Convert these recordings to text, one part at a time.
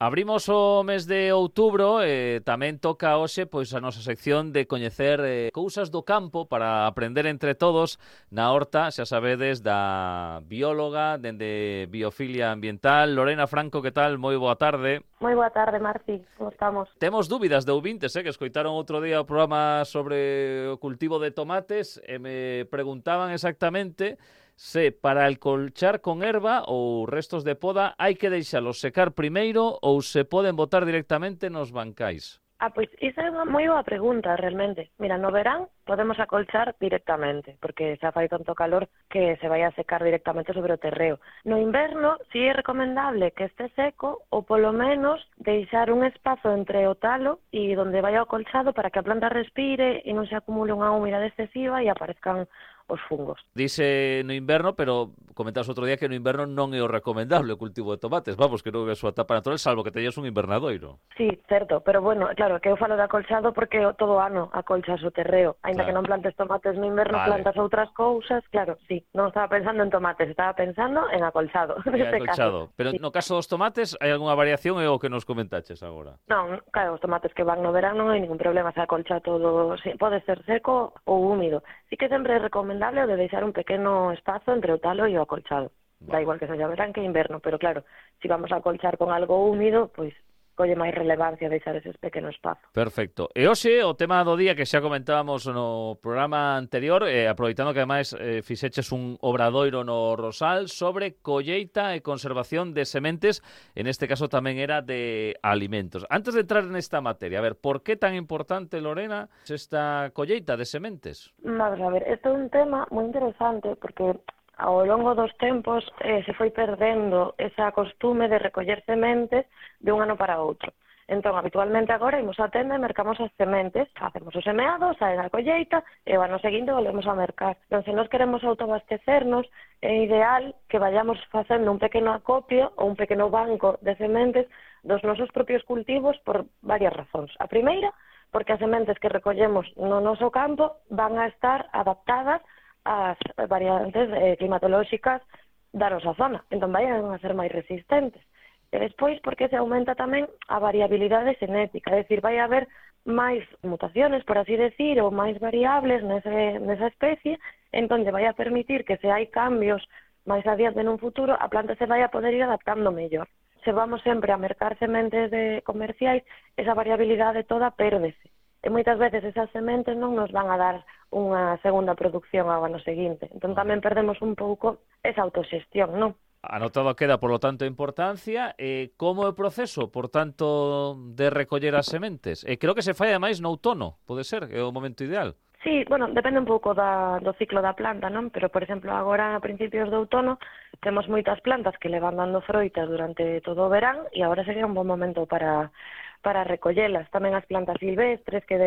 Abrimos o mes de outubro e tamén toca hoxe pois a nosa sección de coñecer cousas do campo para aprender entre todos na horta, xa sabedes, da bióloga dende Biofilia Ambiental. Lorena Franco, que tal? Moi boa tarde. Moi boa tarde, Marci. Como estamos? Temos dúbidas de ouvintes, que escoitaron outro día o programa sobre o cultivo de tomates e me preguntaban exactamente se para alcolchar con herba ou restos de poda hai que deixalos secar primeiro ou se poden botar directamente nos bancais. Pois iso é unha moi boa pregunta, realmente. Mira, no verán podemos acolchar directamente, porque xa fai tanto calor que se vai a secar directamente sobre o terreo. No inverno, si é recomendable que este seco, ou polo menos deixar un espazo entre o talo e onde vai o acolchado para que a planta respire e non se acumule unha humidade excesiva e aparezcan os fungos. Dice no inverno, pero comentas outro día que no inverno non é o recomendable o cultivo de tomates. Vamos, que non é a súa etapa natural, salvo que teñas un invernadoiro. Sí, certo, pero bueno, claro, que eu falo de acolchado porque todo o ano acolchas o terreo. Ainda que non plantes tomates no inverno, plantas outras cousas, claro, sí. Non estaba pensando en tomates, estaba pensando en acolchado. Acolchado. Pero sí. No caso dos tomates, hai algunha variación é o que nos comentaches agora? Non, claro, os tomates que van no verán non hai ningún problema, se acolcha todo, pode ser seco ou húmido. Sí que sempre é recomendable o de deixar un pequeno espazo entre o talo e o acolchado. Da igual que sexa verán que inverno, pero claro, se vamos a acolchar con algo húmido, pois colle máis relevancia deixar ese pequeno espazo. Perfecto. E hoxe o tema do día que xa comentábamos no programa anterior, aproveitando que ademais fixeches un obradoiro no Rosal sobre colleita e conservación de sementes, en este caso tamén era de alimentos. Antes de entrar nesta materia, a ver, por que tan importante, Lorena, esta colleita de sementes? Vamos a ver, este é un tema moi interesante porque ao longo dos tempos se foi perdendo esa costume de recoller sementes de un ano para outro. Entón, habitualmente agora imos á tenda e mercamos as sementes, facemos o semeado, saen a colleita e o ano seguinte volvemos a mercar. Entón, se nós queremos autoabastecernos, é ideal que vayamos facendo un pequeno acopio ou un pequeno banco de sementes dos nosos propios cultivos por varias razóns. A primeira, porque as sementes que recollemos no noso campo van a estar adaptadas as variantes climatolóxicas da nosa zona, entón vayan a ser máis resistentes. E despois, porque se aumenta tamén a variabilidade xenética, é dicir, vai haber máis mutaciones, por así decir, ou máis variables nesa especie, entón vai a permitir que se hai cambios máis adiante nun futuro, a planta se vai a poder ir adaptando mellor. Se vamos sempre a mercar sementes comerciais, esa variabilidade toda pérdese. E moitas veces esas sementes non nos van a dar unha segunda produción ao ano seguinte. Entón tamén perdemos un pouco esa autoxestión, non? Anotado queda, por lo tanto, a importancia. Como é o proceso, por tanto, de recoller as sementes? Creo que se fai, ademais, no outono, pode ser, é o momento ideal. Sí, bueno, depende un pouco do ciclo da planta, non? Pero, por exemplo, agora a principios de outono temos moitas plantas que le van dando froitas durante todo o verán e agora sería un bon momento para recollelas. Tamén as plantas silvestres que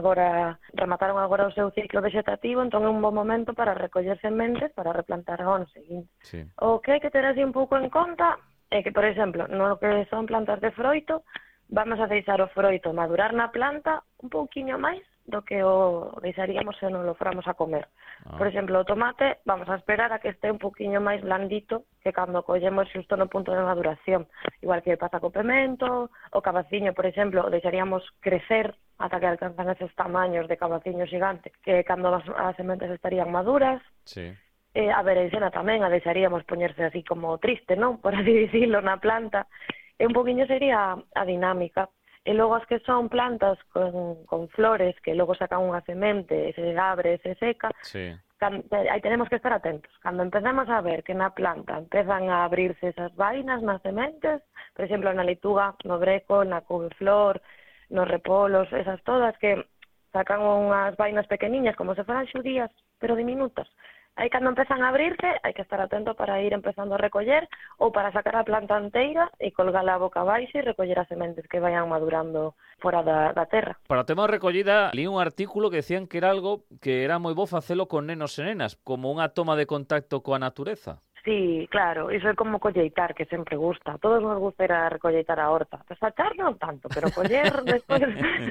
remataron agora o seu ciclo vegetativo, entón é un bon momento para recoller sementes para replantar ao ano seguinte. Sí. O que hai que ter así un pouco en conta é que, por exemplo, no que son plantas de froito, vamos a deixar o froito madurar na planta un pouquiño máis do que o deixaríamos se non lo fóramos a comer. Por exemplo, o tomate vamos a esperar a que este un poquinho máis blandito que cando collemos xusto no punto de maduración. Igual que pasa co pemento, o cabaciño, por exemplo, o deixaríamos crecer ata que alcanzan esos tamaños de cabaciño xigante, que cando as sementes estarían maduras. Sí. A berenxena tamén a deixaríamos poñerse así como triste, non? Por así dicirlo, na planta. E un poquinho sería a dinámica. E logo as que son plantas con flores que logo sacan unha semente, se abre, se seca, sí. Aí tenemos que estar atentos. Cando empezamos a ver que na planta empezan a abrirse esas vainas nas sementes, por exemplo, na leituga, no breco, na couve-flor, nos repolos, esas todas que sacan unhas vainas pequeniñas como se foran xudías, pero diminutas. Aí cando empezan a abrirse, hai que estar atento para ir empezando a recoller ou para sacar a planta inteira e colgala a boca abaixo e recoller as sementes que vayan madurando fora da terra. Para o tema de recollida, li un artículo que decían que era algo que era moi bo facelo con nenos e nenas, como unha toma de contacto coa natureza. Sí, claro, iso é como colleitar, que sempre gusta. A todos nos gusta ir a recolleitar a horta. Despachar non tanto, pero coller despois...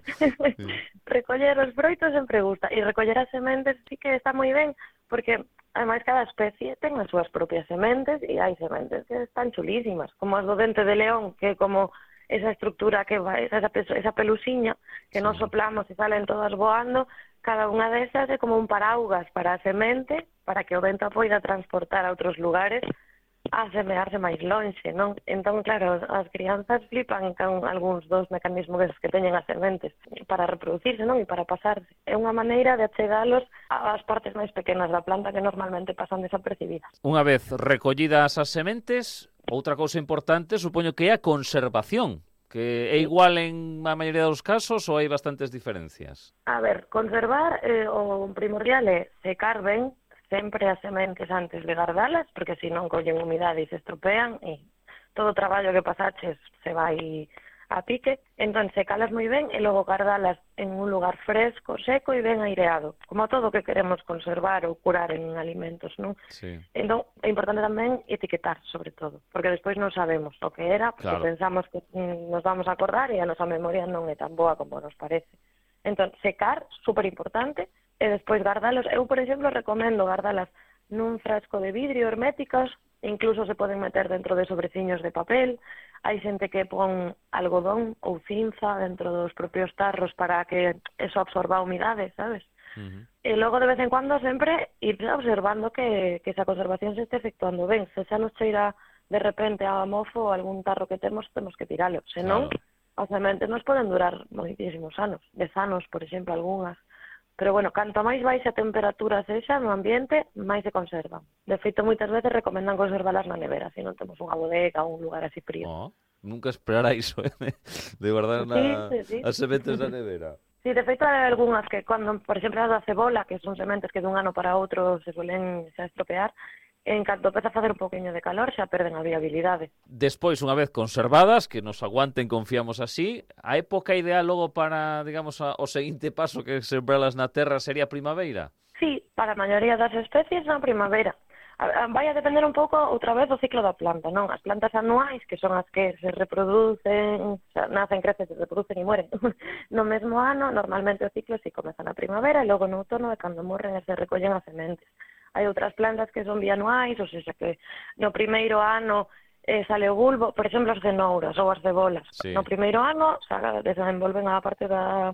recoller os froitos sempre gusta. E recoller as sementes sí que está moi ben, porque ademais cada especie ten as súas propias sementes e hai sementes que están chulísimas, como as do dente de león, que como esa estructura que vai, esa pelusiña que Sí. nos soplamos e salen todas voando, cada unha desas é como un paraugas para a semente, para que o vento a poida transportar a outros lugares a semearse máis lonxe, non? Entón, claro, as crianzas flipan con algúns dos mecanismos que teñen as sementes para reproducirse, non? E para pasarse. É unha maneira de achegalos ás partes máis pequenas da planta que normalmente pasan desapercibidas. Unha vez recollidas as sementes, outra cousa importante supoño que é a conservación, que é igual en a maioría dos casos ou hai bastantes diferencias? A ver, conservar o primordial é secar ben sempre as sementes antes de gardalas, porque se non collen humidade e se estropean e todo o traballo que pasaches se vai a pique. Entón, secalas moi ben e logo gardalas en un lugar fresco, seco e ben aireado, como todo o que queremos conservar ou curar en alimentos, non? Sí. Entón, é importante tamén etiquetar, sobre todo, porque despois non sabemos o que era, porque Claro. pensamos que nos vamos a acordar e a nosa memoria non é tan boa como nos parece. Entón, secar, super importante, e despois gardalos. Eu, por exemplo, recomendo gardalas nun frasco de vidrio herméticas, incluso se poden meter dentro de sobreciños de papel. Hai xente que pon algodón ou cinza dentro dos propios tarros para que eso absorba a humidade, sabes? E logo, de vez en cuando, sempre ir observando que esa conservación se este efectuando ben. Se xa nos cheira de repente a mofo ou algún tarro que temos que tiralo. Senón, as sementes nos poden durar moitísimos anos. 10 anos, por exemplo, algunhas. Pero, bueno, canto máis baixa a temperatura sexa no ambiente, máis se conservan. De feito, moitas veces recomendan conservalas na nevera, se non temos unha bodega ou un lugar así frío. Oh, nunca esperara iso, de guardar Sí. as sementes na nevera. Sí, de feito, hai algunhas que, cando, por exemplo, as da cebola, que son sementes que dun ano para outro se suelen xa estropear, en canto empeza a facer un poquinho de calor xa perden a viabilidade. Despois, unha vez conservadas, que nos aguanten, confiamos así, a época ideal logo para, digamos, o seguinte paso que sembralas na terra sería a primavera? Sí, para a maioría das especies na primavera. Vai a depender un pouco outra vez do ciclo da planta, non? As plantas anuais, que son as que se reproducen, nacen, crecen, se reproducen e mueren no mesmo ano, normalmente o ciclo si comeza na primavera e logo no outono é cando morren e se recollen as sementes. Hai outras plantas que son bianuais, ou seja, que no primeiro ano sale o bulbo, por exemplo, as cenouras ou as cebolas. Sí. No primeiro ano desenvolven a parte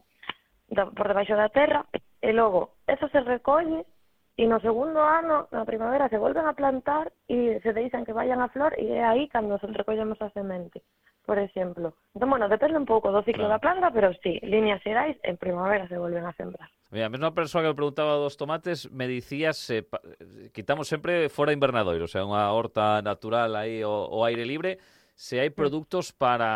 por debaixo da terra e logo eso se recolle e no segundo ano, na primavera, se volven a plantar e se deixan que vayan a flor e é aí cando se recollemos a semente, por exemplo. Entón, bueno, depende un pouco do ciclo da planta, pero sí, líneas xerais, en primavera se volven a sembrar. Mira, a mesma persoa que me preguntaba dos tomates me dicía quitamos sempre fora invernadoiro, o sea, unha horta natural aí ao aire libre, se hai produtos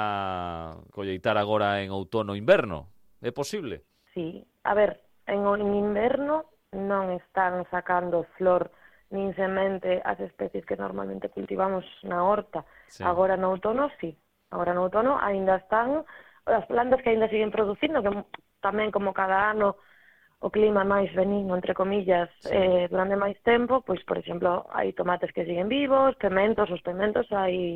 para colleitar agora en outono e inverno. É posible? Sí, a ver, en inverno non están sacando flor nin semente as especies que normalmente cultivamos na horta. Sí. Agora no outono, sí. Agora no outono aínda están as plantas que aínda siguen producindo, que tamén como cada ano o clima máis benigno, entre comillas, durante máis tempo, pois, por exemplo, hai tomates que siguen vivos, os pementos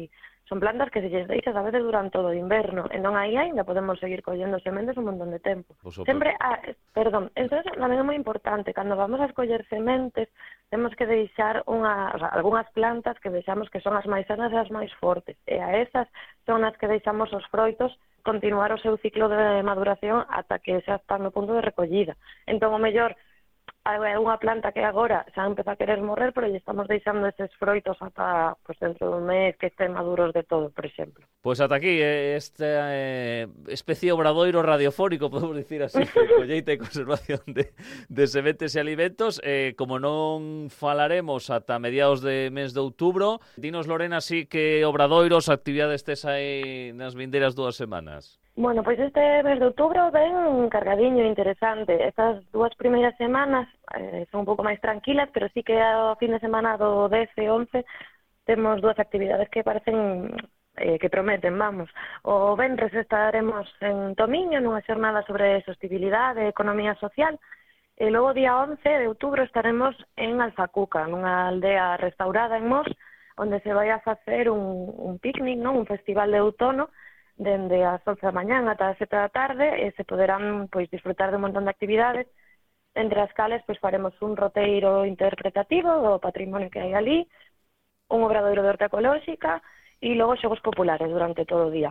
son plantas que se lles deixas a veces durante todo o inverno, entón aí ainda podemos seguir collendo sementes un montón de tempo. Sempre, entonces tamén é moi importante, cando vamos a escoller sementes, temos que deixar algunhas plantas que deixamos que son as máis sanas e as máis fortes, e a esas son as que deixamos os froitos continuar o seu ciclo de maduración ata que xa están no punto de recollida. Entón, o mellor, hai unha planta que agora xa empeza a querer morrer, pero lle estamos deixando eses froitos ata dentro dun mes que estén maduros de todo, por exemplo. Pois ata aquí esta especie obradoiro radiofónico, podemos dicir así, colleita e conservación de sementes e alimentos. Como non falaremos ata mediados de mes de outubro, dinos, Lorena, así que obradoiros, actividades tes aí nas vindeiras 2 semanas. Bueno, pois este mes de outubro ven cargadiño interesante. Estas 2 primeiras semanas son un pouco máis tranquilas, pero sí que ao fin de semana do 10 e 11 temos 2 actividades que parecen que prometen, vamos. O venres estaremos en Tomiño nunha xornada sobre sostibilidade e economía social, e logo día 11 de outubro estaremos en Alfacuca, nunha aldea restaurada en Mos, onde se vai a facer un picnic, non? Un festival de outono, dende as 11 da mañán ata as 7 da tarde, e se poderán disfrutar de un montón de actividades, entre as cales faremos un roteiro interpretativo do patrimonio que hai ali, un obradoiro de horta ecolóxica e logo xogos populares durante todo o día.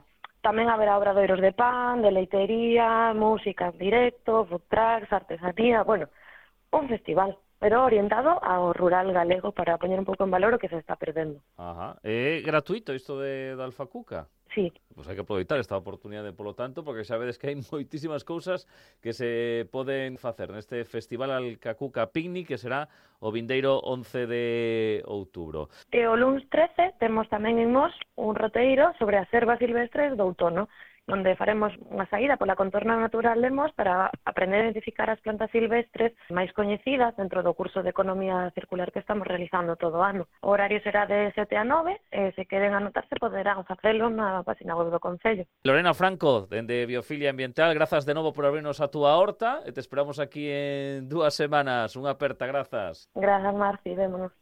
Tamén haberá obradoiros de pan, de leitería, música en directo, food trucks, artesanía, bueno, un festival, pero orientado ao rural galego para poñer un pouco en valor o que se está perdendo. Ajá. É gratuito isto de Alfacuca? Sí. Pois hai que aproveitar esta oportunidade, polo tanto, porque xa vedes que hai moitísimas cousas que se poden facer neste Festival Alfacuca Picnic, que será o vindeiro 11 de outubro. E o luns 13 temos tamén en Mos un roteiro sobre as ervas silvestres do outono, onde faremos unha saída pola contorna natural de Mos para aprender a identificar as plantas silvestres máis coñecidas dentro do curso de Economía Circular que estamos realizando todo o ano. O horario será de 7 a 9 e se queren anotarse poderán facelo na página web do Concello. Lorena Franco, dende Biofilia Ambiental, grazas de novo por abrirnos a túa horta e te esperamos aquí en 2 semanas. Unha aperta, grazas. Grazas, Marci, vémonos.